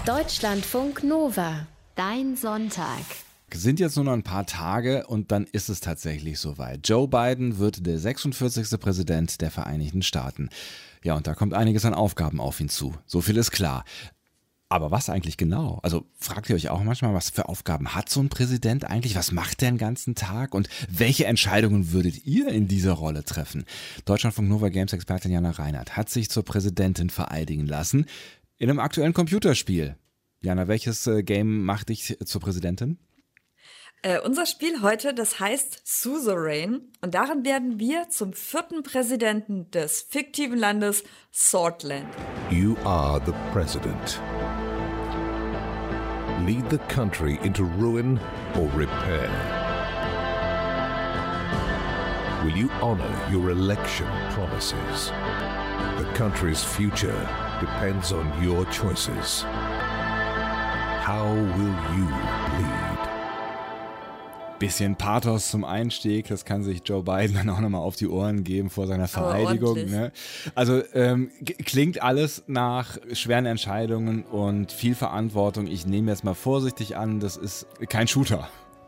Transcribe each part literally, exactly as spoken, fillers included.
Deutschlandfunk Nova. Dein Sonntag. Sind jetzt nur noch ein paar Tage und dann ist es tatsächlich soweit. Joe Biden wird der sechsundvierzigste Präsident der Vereinigten Staaten. Ja, und da kommt einiges an Aufgaben auf ihn zu. So viel ist klar. Aber was eigentlich genau? Also fragt ihr euch auch manchmal, was für Aufgaben hat so ein Präsident eigentlich? Was macht der den ganzen Tag? Und welche Entscheidungen würdet ihr in dieser Rolle treffen? Deutschlandfunk Nova Games-Expertin Jana Reinhardt hat sich zur Präsidentin vereidigen lassen in einem aktuellen Computerspiel. Jana, welches äh, Game macht dich zur Präsidentin? Äh, unser Spiel heute, das heißt Suzerain, und darin werden wir zum vierten Präsidenten des fiktiven Landes Swordland. You are the president. Lead the country into ruin or repair. Will you honor your election promises? The country's future depends on your choices. How will you lead? Bisschen Pathos zum Einstieg, das kann sich Joe Biden dann auch nochmal auf die Ohren geben vor seiner Vereidigung. Ne? Also ähm, g- klingt alles nach schweren Entscheidungen und viel Verantwortung. Ich nehme jetzt mal vorsichtig an, das ist kein Shooter.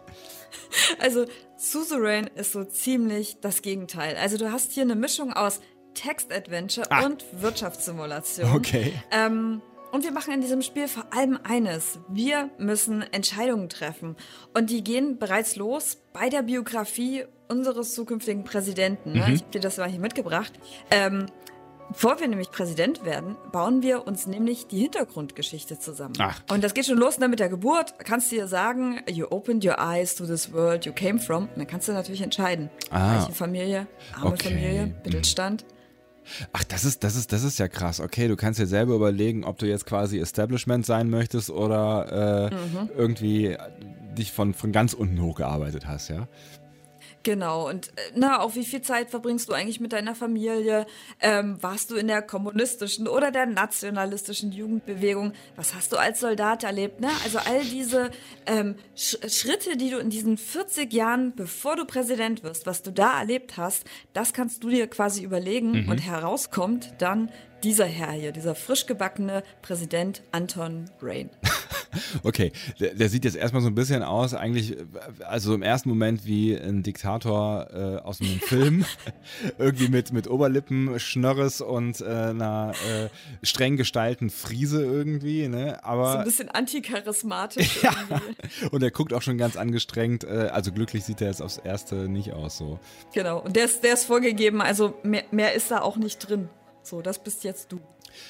Also Suzerain ist so ziemlich das Gegenteil. Also du hast hier eine Mischung aus Text-Adventure Ah. und Wirtschaftssimulation. Okay. Ähm, Und wir machen in diesem Spiel vor allem eines. Wir müssen Entscheidungen treffen. Und die gehen bereits los bei der Biografie unseres zukünftigen Präsidenten. Ne? Mhm. Ich habe dir das mal hier mitgebracht. Ähm, bevor wir nämlich Präsident werden, bauen wir uns nämlich die Hintergrundgeschichte zusammen. Ach. Und das geht schon los, ne, mit der Geburt. Kannst du dir sagen, you opened your eyes to this world you came from. Und dann kannst du natürlich entscheiden. Ah. Reiche Familie, arme Okay. Familie, Mittelstand. Ach, das ist, das ist, das ist ja krass. Okay, du kannst dir selber überlegen, ob du jetzt quasi Establishment sein möchtest oder äh, Mhm. irgendwie dich von, von ganz unten hochgearbeitet hast, ja? Genau, und äh, na, auch wie viel Zeit verbringst du eigentlich mit deiner Familie? Ähm, warst du in der kommunistischen oder der nationalistischen Jugendbewegung? Was hast du als Soldat erlebt? Ne? Also all diese ähm, Sch- Schritte, die du in diesen vierzig Jahren, bevor du Präsident wirst, was du da erlebt hast, das kannst du dir quasi überlegen. Mhm. Und herauskommt dann dieser Herr hier, dieser frisch gebackene Präsident Anton Rain. Okay, der, der sieht jetzt erstmal so ein bisschen aus, eigentlich, also im ersten Moment wie ein Diktator äh, aus einem Film. Irgendwie mit, mit Oberlippen, Schnörres und äh, einer äh, streng gestalten Friese irgendwie, ne? Aber So ein bisschen anticharismatisch. ja, irgendwie. und er guckt auch schon ganz angestrengt, äh, also glücklich sieht er jetzt aufs Erste nicht aus so. Genau, und der ist, der ist vorgegeben, also mehr, mehr ist da auch nicht drin. So, das bist jetzt du.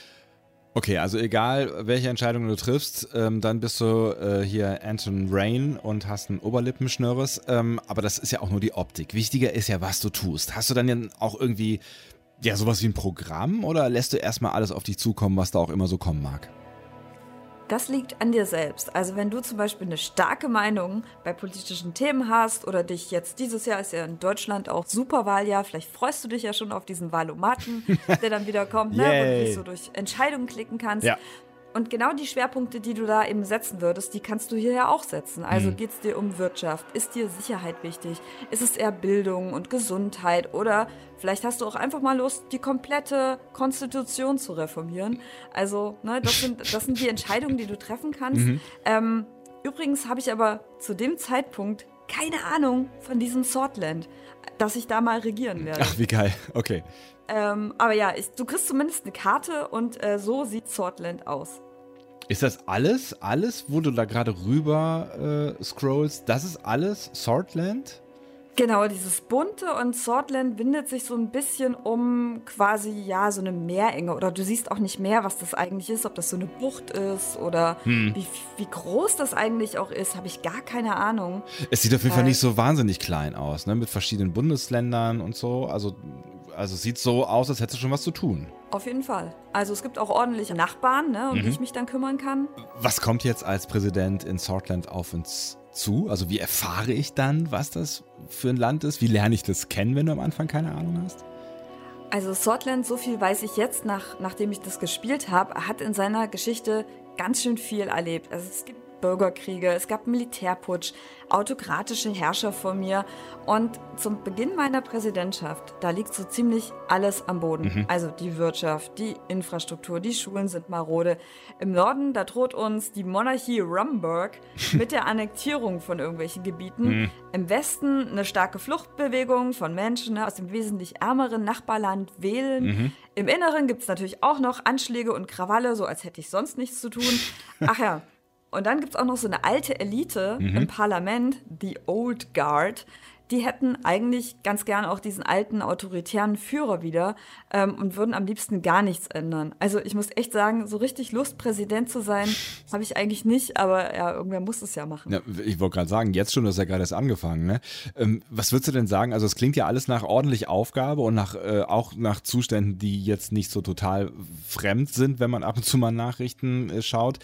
Okay, also egal, welche Entscheidung du triffst, ähm, dann bist du äh, hier Anton Rain und hast einen Oberlippenschnörres, ähm, aber das ist ja auch nur die Optik. Wichtiger ist ja, was du tust. Hast du dann ja auch irgendwie, ja, sowas wie ein Programm oder lässt du erstmal alles auf dich zukommen, was da auch immer so kommen mag? Das liegt an dir selbst. Also wenn du zum Beispiel eine starke Meinung bei politischen Themen hast oder dich jetzt, dieses Jahr ist ja in Deutschland auch Superwahljahr, vielleicht freust du dich ja schon auf diesen Wahlomaten, der dann wieder kommt, ne, wo du Yay. dich so durch Entscheidungen klicken kannst. Ja. Und genau die Schwerpunkte, die du da eben setzen würdest, die kannst du hier ja auch setzen. Also Mhm. geht es dir um Wirtschaft? Ist dir Sicherheit wichtig? Ist es eher Bildung und Gesundheit? Oder vielleicht hast du auch einfach mal Lust, die komplette Konstitution zu reformieren. Also, ne, das sind, das sind die Entscheidungen, die du treffen kannst. Mhm. Ähm, übrigens habe ich aber zu dem Zeitpunkt keine Ahnung von diesem Swordland, dass ich da mal regieren werde. Ach, wie geil. Okay. Ähm, aber ja, ich, du kriegst zumindest eine Karte und äh, so sieht Swordland aus. Ist das alles, alles, wo du da gerade rüber äh, scrollst, das ist alles Swordland? Genau, dieses bunte, und Swordland windet sich so ein bisschen um quasi, ja, so eine Meerenge. Oder du siehst auch nicht mehr, was das eigentlich ist, ob das so eine Bucht ist oder Hm. wie, wie groß das eigentlich auch ist, habe ich gar keine Ahnung. Es sieht auf jeden Fall Äh, nicht so wahnsinnig klein aus, ne? Mit verschiedenen Bundesländern und so. Also, also es sieht so aus, als hättest du schon was zu tun. Auf jeden Fall. Also es gibt auch ordentliche Nachbarn, ne, um Mhm. die ich mich dann kümmern kann. Was kommt jetzt als Präsident in Swordland auf uns zu? Also wie erfahre ich dann, was das für ein Land ist? Wie lerne ich das kennen, wenn du am Anfang keine Ahnung hast? Also Swordland, so viel weiß ich jetzt, nach, nachdem ich das gespielt habe, hat in seiner Geschichte ganz schön viel erlebt. Also es gibt Bürgerkriege, es gab Militärputsch, autokratische Herrscher vor mir. Und zum Beginn meiner Präsidentschaft, da liegt so ziemlich alles am Boden. Mhm. Also die Wirtschaft, die Infrastruktur, die Schulen sind marode. Im Norden, da droht uns die Monarchie Rumburg mit der Annektierung von irgendwelchen Gebieten. Mhm. Im Westen eine starke Fluchtbewegung von Menschen aus dem wesentlich ärmeren Nachbarland wählen. Mhm. Im Inneren gibt es natürlich auch noch Anschläge und Krawalle, so als hätte ich sonst nichts zu tun. Ach ja, und dann gibt es auch noch so eine alte Elite mhm. im Parlament, die Old Guard. Die hätten eigentlich ganz gern auch diesen alten autoritären Führer wieder ähm, und würden am liebsten gar nichts ändern. Also ich muss echt sagen, so richtig Lust, Präsident zu sein, habe ich eigentlich nicht, aber ja, irgendwer muss es ja machen. Ja, ich wollte gerade sagen, jetzt schon, du hast ja gerade erst angefangen. Ne? Ähm, was würdest du denn sagen? Also es klingt ja alles nach ordentlich Aufgabe und nach, äh, auch nach Zuständen, die jetzt nicht so total fremd sind, wenn man ab und zu mal Nachrichten äh, schaut.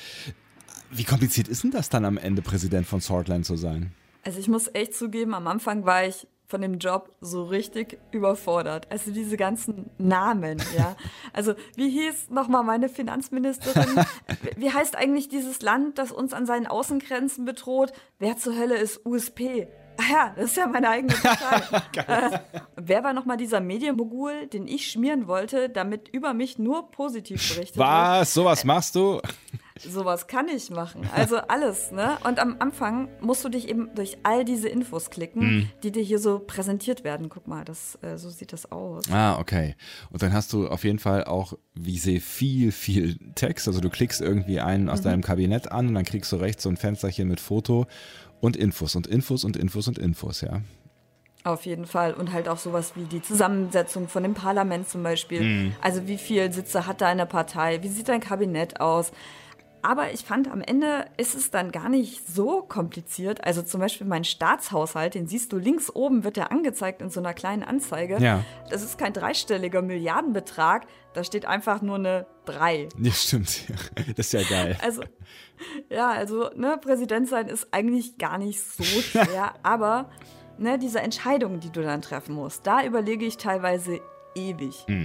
Wie kompliziert ist denn das dann am Ende, Präsident von Swortland zu sein? Also ich muss echt zugeben, am Anfang war ich von dem Job so richtig überfordert. Also diese ganzen Namen, ja. Also wie hieß nochmal meine Finanzministerin? Wie heißt eigentlich dieses Land, das uns an seinen Außengrenzen bedroht? Wer zur Hölle ist U S P? Ach ja, das ist ja meine eigene Partei. äh, wer war nochmal dieser Medienmogul, den ich schmieren wollte, damit über mich nur positiv berichtet wird? Was? Sowas machst du? Sowas kann ich machen. Also alles, ne? Und am Anfang musst du dich eben durch all diese Infos klicken, mhm. die dir hier so präsentiert werden. Guck mal, das, äh, so sieht das aus. Ah, okay. Und dann hast du auf jeden Fall auch, wie ich sehe, viel, viel Text. Also du klickst irgendwie einen aus mhm. deinem Kabinett an und dann kriegst du rechts so ein Fensterchen mit Foto und Infos und Infos und Infos und Infos, ja. Auf jeden Fall. Und halt auch sowas wie die Zusammensetzung von dem Parlament zum Beispiel. Mhm. Also wie viele Sitze hat deine Partei? Wie sieht dein Kabinett aus? Aber ich fand, am Ende ist es dann gar nicht so kompliziert. Also zum Beispiel mein Staatshaushalt, den siehst du links oben, wird der angezeigt in so einer kleinen Anzeige. Ja. Das ist kein dreistelliger Milliardenbetrag, da steht einfach nur eine drei. Ja, stimmt. Das ist ja geil. Also, ja, also, ne, Präsident sein ist eigentlich gar nicht so schwer, aber ne, diese Entscheidungen, die du dann treffen musst, da überlege ich teilweise ewig. Hm.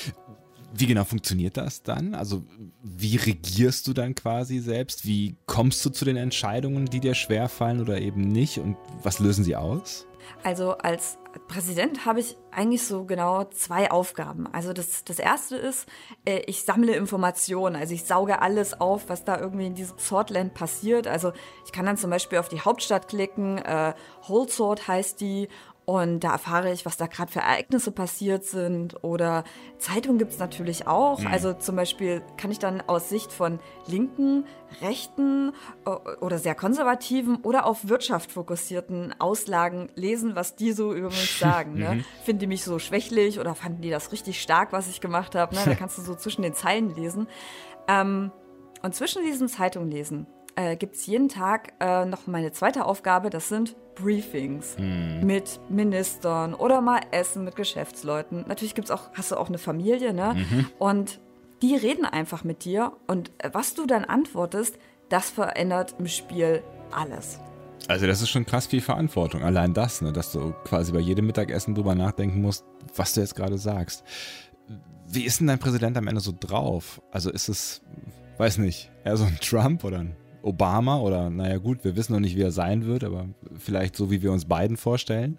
Wie genau funktioniert das dann? Also wie regierst du dann quasi selbst? Wie kommst du zu den Entscheidungen, die dir schwerfallen oder eben nicht? Und was lösen sie aus? Also als Präsident habe ich eigentlich so genau zwei Aufgaben. Also das, das erste ist, äh, ich sammle Informationen. Also ich sauge alles auf, was da irgendwie in diesem Swortland passiert. Also ich kann dann zum Beispiel auf die Hauptstadt klicken, äh, Holdsword heißt die. Und da erfahre ich, was da gerade für Ereignisse passiert sind. Oder Zeitungen gibt es natürlich auch. Mhm. Also zum Beispiel kann ich dann aus Sicht von Linken, Rechten oder sehr konservativen oder auf Wirtschaft fokussierten Auslagen lesen, was die so über mich sagen. Ne? Mhm. Finden die mich so schwächlich oder fanden die das richtig stark, was ich gemacht habe? Ne? Da kannst du so zwischen den Zeilen lesen. Ähm, und zwischen diesen Zeitungen lesen äh, gibt es jeden Tag äh, noch meine zweite Aufgabe, das sind Briefings hm. mit Ministern oder mal Essen mit Geschäftsleuten. Natürlich gibt's auch, hast du auch eine Familie, ne? Mhm. Und die reden einfach mit dir und was du dann antwortest, das verändert im Spiel alles. Also das ist schon krass viel Verantwortung. Allein das, ne? Dass du quasi bei jedem Mittagessen drüber nachdenken musst, was du jetzt gerade sagst. Wie ist denn dein Präsident am Ende so drauf? Also ist es, weiß nicht, eher so ein Trump oder ein Obama oder, naja gut, wir wissen noch nicht, wie er sein wird, aber vielleicht so, wie wir uns beiden vorstellen.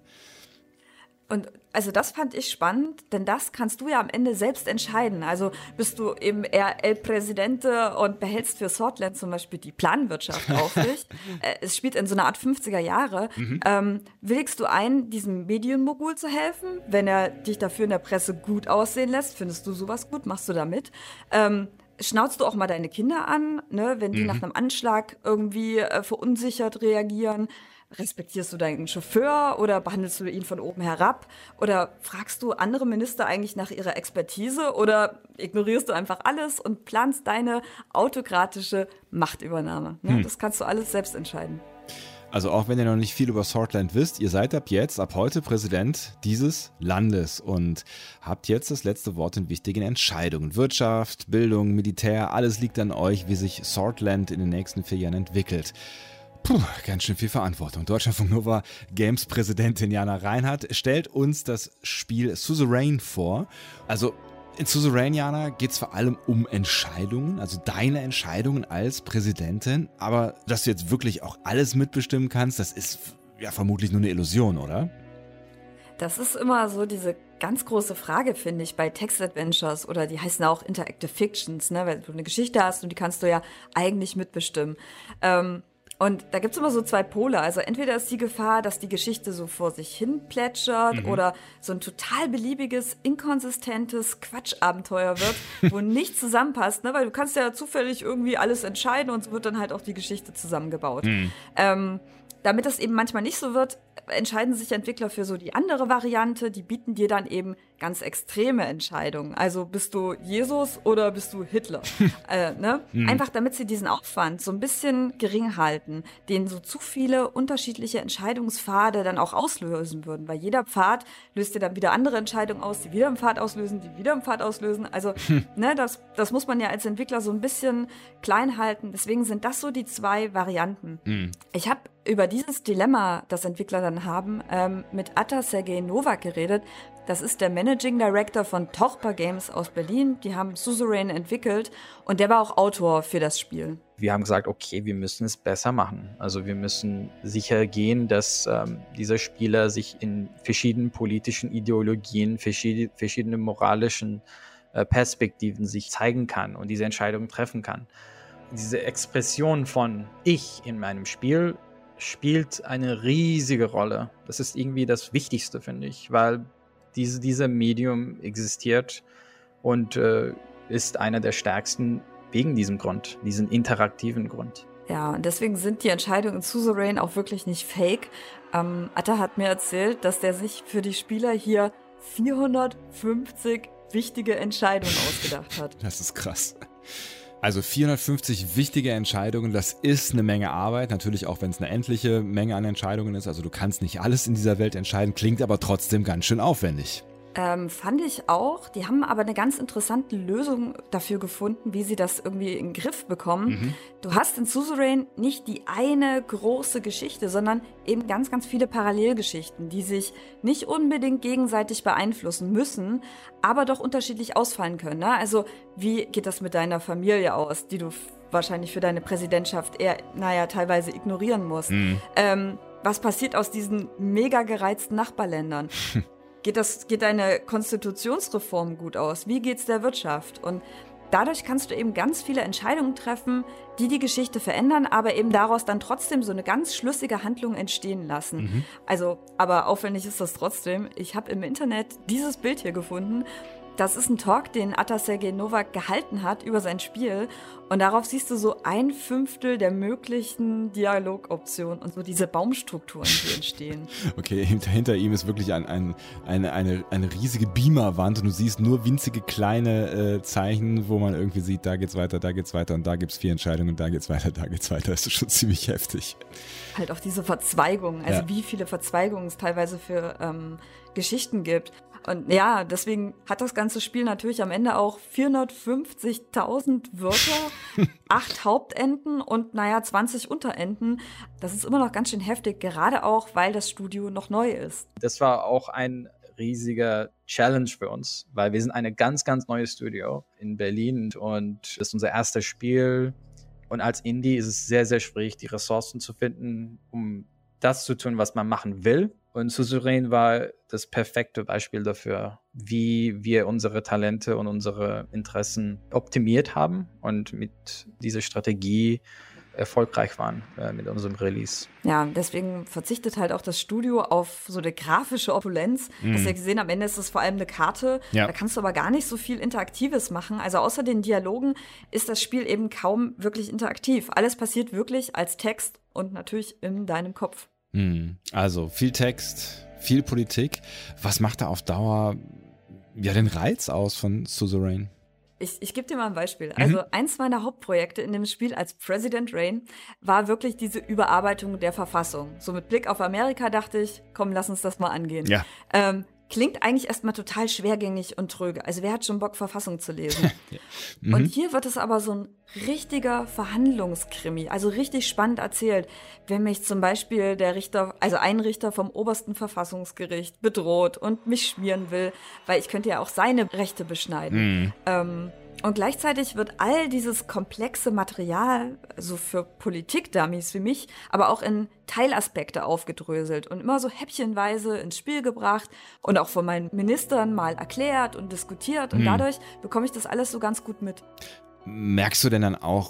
Und also das fand ich spannend, denn das kannst du ja am Ende selbst entscheiden. Also bist du eben eher El Presidente und behältst für Swortland zum Beispiel die Planwirtschaft auf dich. Es spielt in so einer Art fünfziger Jahre. Mhm. Ähm, willigst du ein, diesem Medienmogul zu helfen, wenn er dich dafür in der Presse gut aussehen lässt? Findest du sowas gut? Machst du da mit? Ähm, Schnauzt du auch mal deine Kinder an, ne, wenn die mhm. nach einem Anschlag irgendwie äh, verunsichert reagieren? Respektierst du deinen Chauffeur oder behandelst du ihn von oben herab? Oder fragst du andere Minister eigentlich nach ihrer Expertise oder ignorierst du einfach alles und planst deine autokratische Machtübernahme? Ne? Hm. Das kannst du alles selbst entscheiden. Also auch wenn ihr noch nicht viel über Swortland wisst, ihr seid ab jetzt, ab heute Präsident dieses Landes und habt jetzt das letzte Wort in wichtigen Entscheidungen. Wirtschaft, Bildung, Militär, alles liegt an euch, wie sich Swortland in den nächsten vier Jahren entwickelt. Puh, ganz schön viel Verantwortung. Deutschlandfunk Nova Games-Präsidentin Jana Reinhardt stellt uns das Spiel Suzerain vor. Also In Suzerain geht es vor allem um Entscheidungen, also deine Entscheidungen als Präsidentin. Aber dass du jetzt wirklich auch alles mitbestimmen kannst, das ist ja vermutlich nur eine Illusion, oder? Das ist immer so diese ganz große Frage, finde ich, bei Text-Adventures oder die heißen auch Interactive Fictions, ne? Weil du eine Geschichte hast und die kannst du ja eigentlich mitbestimmen. Ähm, Und da gibt's immer so zwei Pole. Also entweder ist die Gefahr, dass die Geschichte so vor sich hin plätschert mhm. oder so ein total beliebiges, inkonsistentes Quatschabenteuer wird, wo nichts zusammenpasst. Ne? Weil du kannst ja zufällig irgendwie alles entscheiden und so wird dann halt auch die Geschichte zusammengebaut. Mhm. Ähm, damit das eben manchmal nicht so wird, entscheiden sich Entwickler für so die andere Variante. Die bieten dir dann eben ganz extreme Entscheidungen. Also bist du Jesus oder bist du Hitler? äh, ne? mhm. Einfach damit sie diesen Aufwand so ein bisschen gering halten, den so zu viele unterschiedliche Entscheidungspfade dann auch auslösen würden. Weil jeder Pfad löst dir dann wieder andere Entscheidungen aus, die wieder einen Pfad auslösen, die wieder einen Pfad auslösen. Also hm. ne, das, das muss man ja als Entwickler so ein bisschen klein halten. Deswegen sind das so die zwei Varianten. Mhm. Ich habe über dieses Dilemma, das Entwickler dann haben, ähm, mit Atta Sergej Nowak geredet. Das ist der Managing Director von Torpa Games aus Berlin. Die haben Suzerain entwickelt und der war auch Autor für das Spiel. Wir haben gesagt, okay, wir müssen es besser machen. Also wir müssen sicher gehen, dass ähm, dieser Spieler sich in verschiedenen politischen Ideologien, verschiedene, verschiedene moralischen äh, Perspektiven sich zeigen kann und diese Entscheidungen treffen kann. Diese Expression von Ich in meinem Spiel spielt eine riesige Rolle. Das ist irgendwie das Wichtigste, finde ich, weil diese, dieser Medium existiert und äh, ist einer der stärksten wegen diesem Grund, diesen interaktiven Grund. Ja, und deswegen sind die Entscheidungen in Suzerain auch wirklich nicht fake. Ähm, Atta hat mir erzählt, dass der sich für die Spieler hier vierhundertfünfzig wichtige Entscheidungen ausgedacht hat. Das ist krass. Also vierhundertfünfzig wichtige Entscheidungen, das ist eine Menge Arbeit, natürlich auch wenn es eine endliche Menge an Entscheidungen ist, also du kannst nicht alles in dieser Welt entscheiden, klingt aber trotzdem ganz schön aufwendig. Ähm, fand ich auch. Die haben aber eine ganz interessante Lösung dafür gefunden, wie sie das irgendwie in den Griff bekommen. Mhm. Du hast in Suzerain nicht die eine große Geschichte, sondern eben ganz, ganz viele Parallelgeschichten, die sich nicht unbedingt gegenseitig beeinflussen müssen, aber doch unterschiedlich ausfallen können. Ne? Also wie geht das mit deiner Familie aus, die du f- wahrscheinlich für deine Präsidentschaft eher, naja, teilweise ignorieren musst? Mhm. Ähm, was passiert aus diesen mega gereizten Nachbarländern? Geht, das, geht deine Konstitutionsreform gut aus? Wie geht's der Wirtschaft? Und dadurch kannst du eben ganz viele Entscheidungen treffen, die die Geschichte verändern, aber eben daraus dann trotzdem so eine ganz schlüssige Handlung entstehen lassen. Mhm. Also, aber aufwendig ist das trotzdem. Ich habe im Internet dieses Bild hier gefunden. Das ist ein Talk, den Atta Sergej Nowak gehalten hat über sein Spiel. Und darauf siehst du so ein Fünftel der möglichen Dialogoptionen und so diese Baumstrukturen, die entstehen. Okay, hinter, hinter ihm ist wirklich ein, ein, eine, eine, eine riesige Beamerwand und du siehst nur winzige kleine äh, Zeichen, wo man irgendwie sieht, da geht's weiter, da geht's weiter und da gibt's vier Entscheidungen und da geht's weiter, da geht's weiter. Das ist schon ziemlich heftig. Halt auch diese Verzweigungen, also ja. wie viele Verzweigungen es teilweise für ähm, Geschichten gibt. Und ja, deswegen hat das ganze Spiel natürlich am Ende auch vierhundertfünfzigtausend Wörter, acht Hauptenden und naja, zwanzig Unterenden. Das ist immer noch ganz schön heftig, gerade auch, weil das Studio noch neu ist. Das war auch ein riesiger Challenge für uns, weil wir sind eine ganz, ganz neue Studio in Berlin und das ist unser erstes Spiel. Und als Indie ist es sehr, sehr schwierig, die Ressourcen zu finden, um das zu tun, was man machen will. Und Suzerain war das perfekte Beispiel dafür, wie wir unsere Talente und unsere Interessen optimiert haben und mit dieser Strategie erfolgreich waren äh, mit unserem Release. Ja, deswegen verzichtet halt auch das Studio auf so eine grafische Opulenz. Mm. Hast du ja gesehen, am Ende ist es vor allem eine Karte. Ja. Da kannst du aber gar nicht so viel Interaktives machen. Also außer den Dialogen ist das Spiel eben kaum wirklich interaktiv. Alles passiert wirklich als Text und natürlich in deinem Kopf. Also viel Text, viel Politik. Was macht da auf Dauer ja den Reiz aus von Suzerain? Ich, ich gebe dir mal ein Beispiel. Also mhm. eins meiner Hauptprojekte in dem Spiel als President Rain war wirklich diese Überarbeitung der Verfassung. So mit Blick auf Amerika dachte ich, komm, lass uns das mal angehen. Ja. Ähm, klingt eigentlich erstmal total schwergängig und tröge. Also wer hat schon Bock, Verfassung zu lesen? Ja. Mhm. Und hier wird es aber so ein richtiger Verhandlungskrimi, also richtig spannend erzählt. Wenn mich zum Beispiel der Richter, also ein Richter vom obersten Verfassungsgericht bedroht und mich schmieren will, weil ich könnte ja auch seine Rechte beschneiden. Mhm. Ähm, Und gleichzeitig wird all dieses komplexe Material, also für Politik-Dummies wie mich, aber auch in Teilaspekte aufgedröselt und immer so häppchenweise ins Spiel gebracht und auch von meinen Ministern mal erklärt und diskutiert. Und Hm. dadurch bekomme ich das alles so ganz gut mit. Merkst du denn dann auch,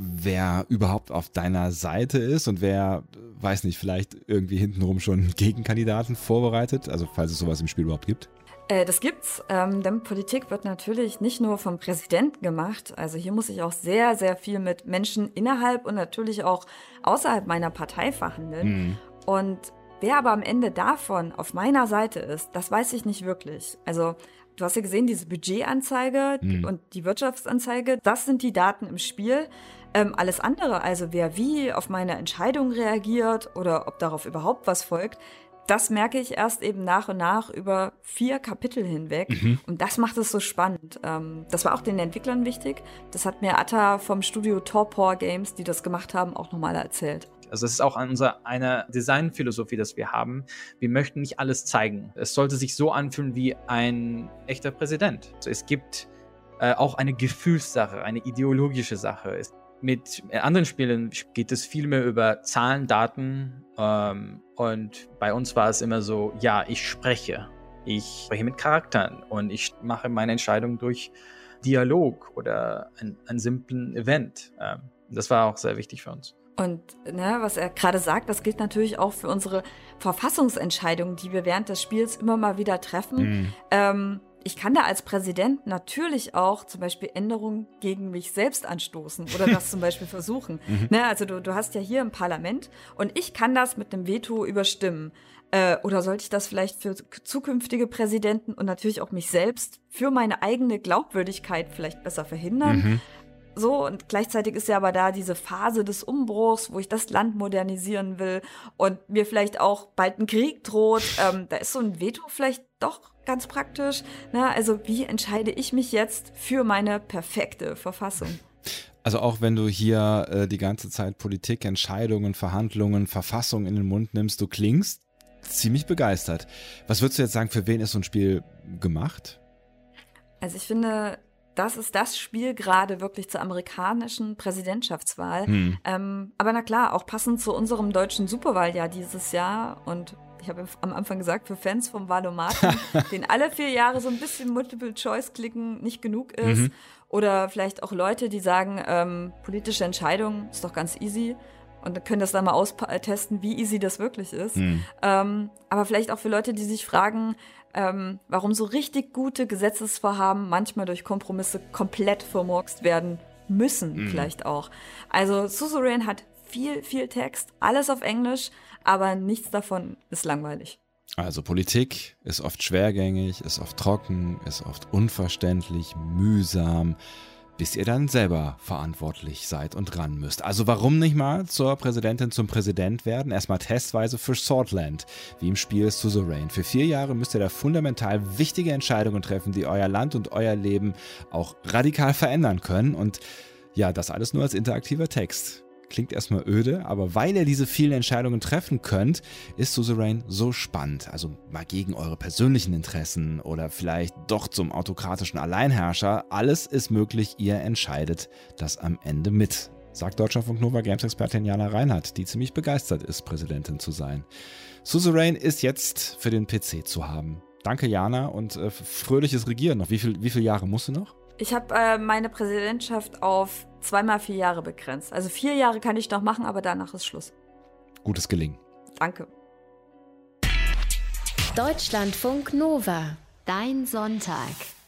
wer überhaupt auf deiner Seite ist und wer, weiß nicht, vielleicht irgendwie hintenrum schon Gegenkandidaten vorbereitet? Also falls es sowas im Spiel überhaupt gibt? Äh, das gibt's, ähm, denn Politik wird natürlich nicht nur vom Präsidenten gemacht. Also hier muss ich auch sehr, sehr viel mit Menschen innerhalb und natürlich auch außerhalb meiner Partei verhandeln. Mhm. Und wer aber am Ende davon auf meiner Seite ist, das weiß ich nicht wirklich. Also du hast ja gesehen, diese Budgetanzeige Mhm. und die Wirtschaftsanzeige, das sind die Daten im Spiel. Ähm, alles andere, also wer wie auf meine Entscheidung reagiert oder ob darauf überhaupt was folgt, das merke ich erst eben nach und nach über vier Kapitel hinweg. Mhm. Und das macht es so spannend. Ähm, das war auch den Entwicklern wichtig. Das hat mir Atta vom Studio Torpor Games, die das gemacht haben, auch nochmal erzählt. Also es ist auch unser, eine Designphilosophie, das wir haben. Wir möchten nicht alles zeigen. Es sollte sich so anfühlen wie ein echter Präsident. Also es gibt äh, auch eine Gefühlssache, eine ideologische Sache. Es, mit anderen Spielen geht es viel mehr über Zahlen, Daten. Ähm, und bei uns war es immer so, ja, ich spreche. Ich spreche mit Charakteren und ich mache meine Entscheidung durch Dialog oder ein, einen simplen Event. Ähm, das war auch sehr wichtig für uns. Und ne, was er gerade sagt, das gilt natürlich auch für unsere Verfassungsentscheidungen, die wir während des Spiels immer mal wieder treffen. Mhm. Ähm, ich kann da als Präsident natürlich auch zum Beispiel Änderungen gegen mich selbst anstoßen oder das zum Beispiel versuchen. Mhm. Ne, also du, du hast ja hier ein Parlament und ich kann das mit einem Veto überstimmen. Äh, oder sollte ich das vielleicht für zukünftige Präsidenten und natürlich auch mich selbst für meine eigene Glaubwürdigkeit vielleicht besser verhindern? Mhm. So, und gleichzeitig ist ja aber da diese Phase des Umbruchs, wo ich das Land modernisieren will und mir vielleicht auch bald ein Krieg droht. Ähm, da ist so ein Veto vielleicht doch ganz praktisch. Na, also wie entscheide ich mich jetzt für meine perfekte Verfassung? Also auch wenn du hier äh, die ganze Zeit Politik, Entscheidungen, Verhandlungen, Verfassung in den Mund nimmst, du klingst ziemlich begeistert. Was würdest du jetzt sagen, für wen ist so ein Spiel gemacht? Also ich finde, das ist das Spiel gerade wirklich zur amerikanischen Präsidentschaftswahl. Hm. Ähm, aber na klar, auch passend zu unserem deutschen Superwahljahr dieses Jahr. Und ich habe am Anfang gesagt, für Fans vom Valomaten, denen alle vier Jahre so ein bisschen Multiple-Choice-Klicken nicht genug ist. Mhm. Oder vielleicht auch Leute, die sagen, ähm, politische Entscheidungen ist doch ganz easy. Und können das dann mal austesten, wie easy das wirklich ist. Hm. Ähm, aber vielleicht auch für Leute, die sich fragen, ähm, warum so richtig gute Gesetzesvorhaben manchmal durch Kompromisse komplett vermurkst werden müssen, Mhm. vielleicht auch. Also Suzerain hat viel, viel Text, alles auf Englisch, aber nichts davon ist langweilig. Also Politik ist oft schwergängig, ist oft trocken, ist oft unverständlich, mühsam, bis ihr dann selber verantwortlich seid und ran müsst. Also warum nicht mal zur Präsidentin zum Präsident werden? Erstmal testweise für Swordland, wie im Spiel Suzerain. Für vier Jahre müsst ihr da fundamental wichtige Entscheidungen treffen, die euer Land und euer Leben auch radikal verändern können. Und ja, das alles nur als interaktiver Text. Klingt erstmal öde, aber weil ihr diese vielen Entscheidungen treffen könnt, ist Suzerain so spannend. Also mal gegen eure persönlichen Interessen oder vielleicht doch zum autokratischen Alleinherrscher. Alles ist möglich, ihr entscheidet das am Ende mit. Sagt Deutschlandfunk Nova Games-Expertin Jana Reinhardt, die ziemlich begeistert ist, Präsidentin zu sein. Suzerain ist jetzt für den P C zu haben. Danke Jana und äh, fröhliches Regieren noch. Wie viel, wie viele Jahre musst du noch? Ich habe äh, meine Präsidentschaft auf zweimal vier Jahre begrenzt. Also vier Jahre kann ich noch machen, aber danach ist Schluss. Gutes Gelingen. Danke. Deutschlandfunk Nova, dein Sonntag.